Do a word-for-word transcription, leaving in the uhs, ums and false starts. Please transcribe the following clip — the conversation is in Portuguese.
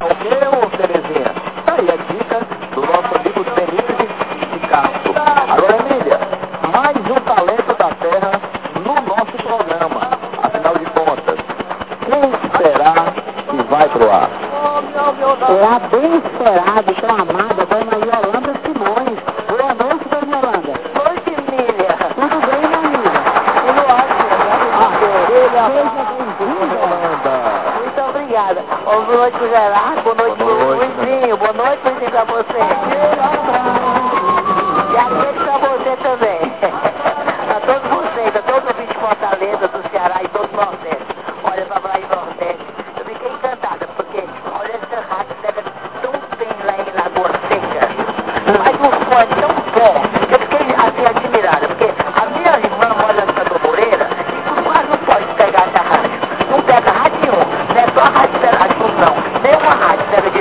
Ok, ô Terezinha? Tá aí a dica do nosso amigo Denise de Castro. Agora, Emília, mais um talento da terra no nosso programa. Afinal de contas, quem será que vai pro ar? É a bem esperada, tão amada, Dona Yolanda Simões. Boa noite, Dona Yolanda. Boa noite, Emília. Tudo bem, minha amiga? Tudo ótimo, Ah, graças a Deus. seja bem-vinda. Yolanda. Muito obrigada. Boa noite pro Gerardo, boa noite Boa pro noite, Luizinho, boa noite, Luizinho, pra você. E aquele pra você também. Pra todos vocês, a todos os de Fortaleza, do Ceará e todo o Nordeste. Olha, pra falar em Nordeste, eu fiquei encantada, porque olha, essa rádio deve tão bem lá em Lagoa Seca. Mas um som é tão bom, eu fiquei assim admirada, porque a minha irmã mora em Santa Moreira e quase não pode pegar essa rádio. Não pega rádio nenhum, não é só a rádio Rádio não, nenhuma rádio deve